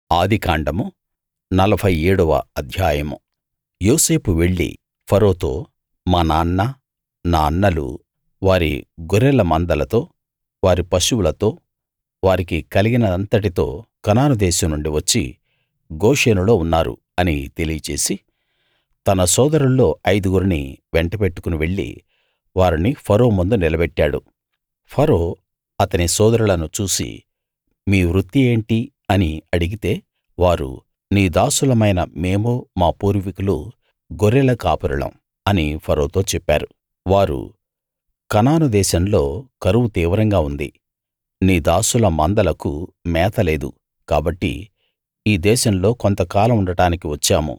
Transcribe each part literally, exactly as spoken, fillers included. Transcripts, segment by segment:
ఆదికాండము నలభై ఏడవ అధ్యాయము. యోసేపు వెళ్లి ఫరోతో, మా నాన్న, నా అన్నలు వారి గొర్రెల మందలతో, వారి పశువులతో, వారికి కలిగినదంతటితో కనాను దేశం నుండి వచ్చి గోషెనులో ఉన్నారు అని తెలియచేసి, తన సోదరుల్లో ఐదుగురిని వెంటబెట్టుకుని వెళ్లి వారిని ఫరో ముందు నిలబెట్టాడు. ఫరో అతని సోదరులను చూసి, మీ వృత్తి ఏంటి అని అడిగితే వారు, నీ దాసులమైన మేమూ మా పూర్వీకులూ గొర్రెల కాపరులం అని ఫరోతో చెప్పారు. వారు, కనాను దేశంలో కరువు తీవ్రంగా ఉంది, నీ దాసుల మందలకు మేత లేదు, కాబట్టి ఈ దేశంలో కొంతకాలం ఉండటానికి వచ్చాము.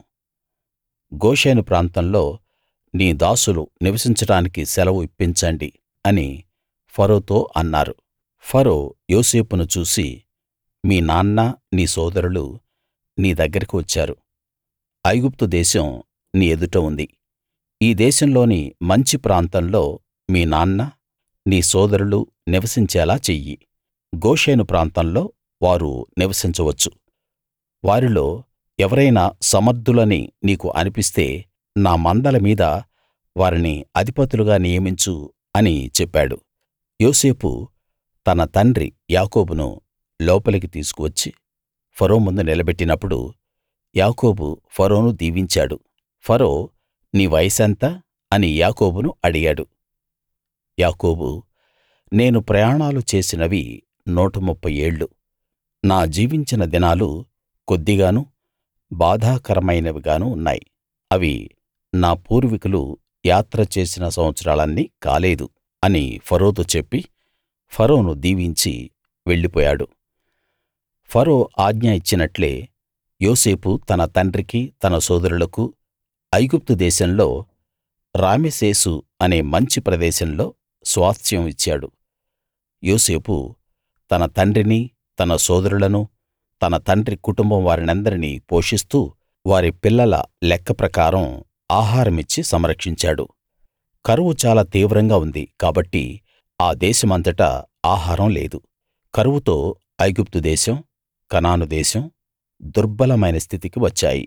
గోషెను ప్రాంతంలో నీ దాసులు నివసించడానికి సెలవు ఇప్పించండి అని ఫరోతో అన్నారు. ఫరో యోసేపును చూసి, మీ నాన్న, నీ సోదరులు నీ దగ్గరికి వచ్చారు. ఐగుప్తు దేశం నీ ఎదుట ఉంది. ఈ దేశంలోని మంచి ప్రాంతంలో మీ నాన్న, నీ సోదరులు నివసించేలా చెయ్యి. గోషెను ప్రాంతంలో వారు నివసించవచ్చు. వారిలో ఎవరైనా సమర్థులని నీకు అనిపిస్తే నా మందల మీద వారిని అధిపతులుగా నియమించు అని చెప్పాడు. యోసేపు తన తండ్రి యాకోబును లోపలికి తీసుకువచ్చి ఫరో ముందు నిలబెట్టినప్పుడు యాకోబు ఫరోను దీవించాడు. ఫరో, నీ వయసెంత అని యాకోబును అడిగాడు. యాకోబు, నేను ప్రయాణాలు చేసినవి నూట ముప్ఫై ఏళ్ళు. నా జీవించిన దినాలు కొద్దిగానూ బాధాకరమైనవిగానూ ఉన్నాయి. అవి నా పూర్వీకులు యాత్ర చేసిన సంవత్సరాలన్నీ కాలేదు అని ఫరోతో చెప్పి ఫరోను దీవించి వెళ్ళిపోయాడు. ఫరో ఆజ్ఞ ఇచ్చినట్లే యోసేపు తన తండ్రికి తన సోదరులకు ఐగుప్తు దేశంలో రామెసేసు అనే మంచి ప్రదేశంలో స్వాస్థ్యం ఇచ్చాడు. యోసేపు తన తండ్రిని, తన సోదరులను, తన తండ్రి కుటుంబం వారినందరినీ పోషిస్తూ వారి పిల్లల లెక్క ప్రకారం ఆహారమిచ్చి సంరక్షించాడు. కరువు చాలా తీవ్రంగా ఉంది కాబట్టి ఆ దేశమంతటా ఆహారం లేదు. కరువుతో ఐగుప్తు దేశం, కనాను దేశం దుర్బలమైన స్థితికి వచ్చాయి.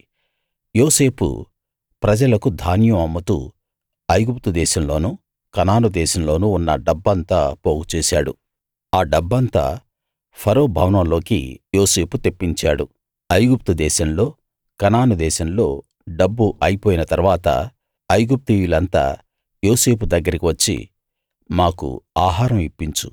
యోసేపు ప్రజలకు ధాన్యం అమ్ముతూ ఐగుప్తు దేశంలోనూ, కనాను దేశంలోనూ ఉన్న డబ్బంతా పోగు చేశాడు. ఆ డబ్బంతా ఫరో భవనంలోకి యోసేపు తెప్పించాడు. ఐగుప్తు దేశంలో, కనాను దేశంలో డబ్బు అయిపోయిన తరువాత ఐగుప్తీయులంతా యోసేపు దగ్గరికి వచ్చి, మాకు ఆహారం ఇప్పించు,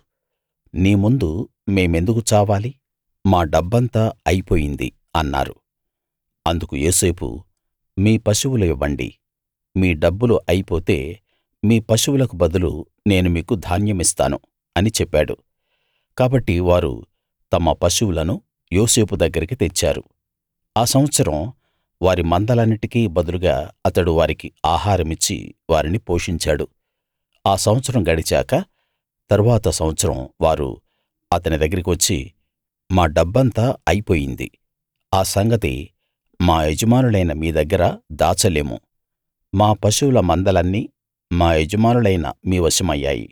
నీ ముందు మేమెందుకు చావాలి? మా డబ్బంతా అయిపోయింది అన్నారు. అందుకు యోసేపు, మీ పశువులు ఇవ్వండి, మీ డబ్బులు అయిపోతే మీ పశువులకు బదులు నేను మీకు ధాన్యమిస్తాను అని చెప్పాడు. కాబట్టి వారు తమ పశువులను యోసేపు దగ్గరికి తెచ్చారు. ఆ సంవత్సరం వారి మందలన్నిటికీ బదులుగా అతడు వారికి ఆహారమిచ్చి వారిని పోషించాడు. ఆ సంవత్సరం గడిచాక తరువాత సంవత్సరం వారు అతని దగ్గరికి వచ్చి, మా డబ్బంతా అయిపోయింది, ఆ సంగతి మా యజమానులైన మీ దగ్గర దాచలేము. మా పశువుల మందలన్నీ మా యజమానులైన మీ వశమయ్యాయి.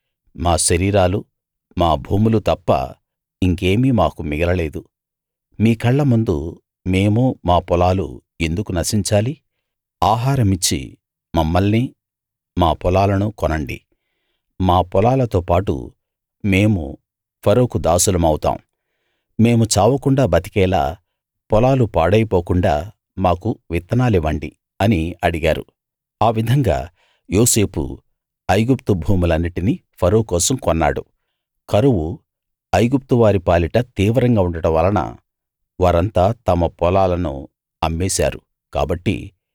మా శరీరాలు, మా భూములు తప్ప ఇంకేమీ మాకు మిగలలేదు. మీ కళ్ళ ముందు మేము మా పొలాలు ఎందుకు నశించాలి? ఆహారమిచ్చి మమ్మల్ని, మా పొలాలను కొనండి. మా పొలాలతో పాటు మేము ఫరోకు దాసులమవుతాం. మేము చావకుండా బతికేలా, పొలాలు పాడైపోకుండా మాకు విత్తనాలివ్వండి అని అడిగారు. ఆ విధంగా యోసేపు ఐగుప్తు భూములన్నిటినీ ఫరో కోసం కొన్నాడు. కరువు ఐగుప్తు వారి పాలిట తీవ్రంగా ఉండటం వలన వారంతా తమ పొలాలను అమ్మేశారు. కాబట్టి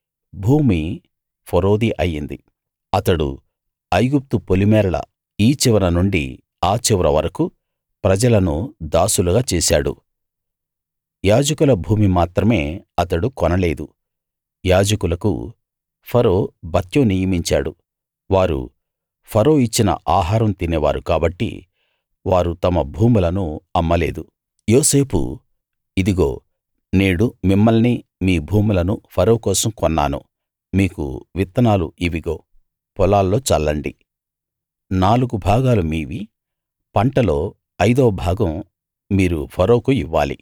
భూమి ఫరోది అయింది. అతడు ఐగుప్తు పొలిమేరల ఈ చివర నుండి ఆ చివర వరకూ ప్రజలను దాసులుగా చేశాడు. యాజకుల భూమి మాత్రమే అతడు కొనలేదు. యాజకులకు ఫరో భత్యం నియమించాడు. వారు ఫరో ఇచ్చిన ఆహారం తినేవారు కాబట్టి వారు తమ భూములను అమ్మలేదు. యోసేపు, ఇదిగో, నేడు మిమ్మల్ని, మీ భూములను ఫరో కోసం కొన్నాను. మీకు విత్తనాలు ఇవిగో, పొలాల్లో చల్లండి. నాలుగు భాగాలు మీవి, పంటలో ఐదో భాగం మీరు ఫరోకు ఇవ్వాలి.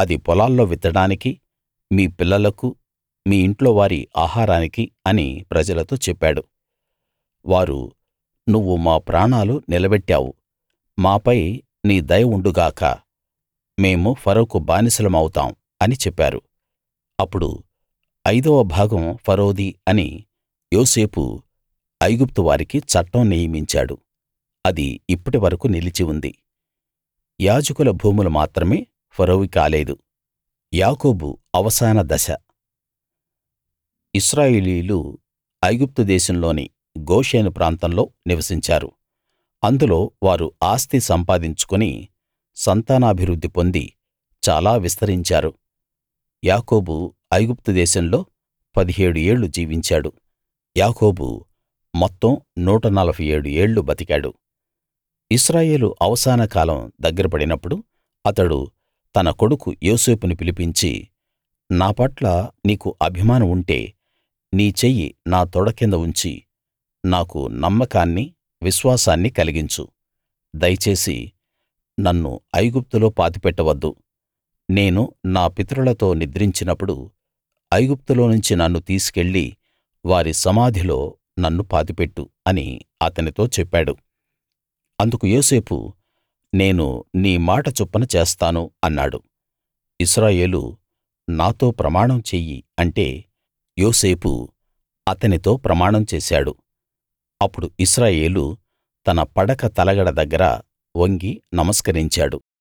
అది పొలాల్లో విత్తడానికీ మీ పిల్లలకూ మీ ఇంట్లో వారి ఆహారానికీ అని ప్రజలతో చెప్పాడు. వారు, నువ్వు మా ప్రాణాలు నిలబెట్టావు, మాపై నీ దయ ఉండు గాక, మేము ఫరోకు బానిసలమవుతాం అని చెప్పారు. అప్పుడు ఐదవ భాగం ఫరోది అని యోసేపు ఐగుప్తు వారికి చట్టం నియమించాడు. అది ఇప్పటి వరకూ నిలిచి ఉంది. యాజకుల భూములు మాత్రమే ఫరోవి కాలేదు. యాకోబు అవసాన దశ. ఇశ్రాయేలీయులు ఐగుప్తు దేశంలోని గోషెను ప్రాంతంలో నివసించారు. అందులో వారు ఆస్తి సంపాదించుకుని సంతానాభివృద్ధి పొంది చాలా విస్తరించారు. యాకోబు ఐగుప్తు దేశంలో పదిహేడు ఏళ్ళు జీవించాడు. యాకోబు మొత్తం నూట నలభై ఏడు ఏళ్ళు బతికాడు. ఇశ్రాయేలు అవసాన కాలం దగ్గర పడినప్పుడు అతడు తన కొడుకు యోసేపును పిలిపించి, నా పట్ల నీకు అభిమానం ఉంటే నీ చెయ్యి నా తొడ కింద ఉంచి నాకు నమ్మకాన్ని విశ్వాసాన్ని కలిగించు. దయచేసి నన్ను ఐగుప్తులో పాతిపెట్టవద్దు. నేను నా పితరులతో నిద్రించినప్పుడు ఐగుప్తులోనుంచి నన్ను తీసుకెళ్ళి వారి సమాధిలో నన్ను పాతిపెట్టు అని అతనితో చెప్పాడు. అందుకు యోసేపు, నేను నీ మాట చొప్పున చేస్తాను అన్నాడు. ఇశ్రాయేలు, నాతో ప్రమాణం చెయ్యి అంటే యోసేపు అతనితో ప్రమాణం చేశాడు. అప్పుడు ఇశ్రాయేలు తన పడక తలగడ దగ్గర వంగి నమస్కరించాడు.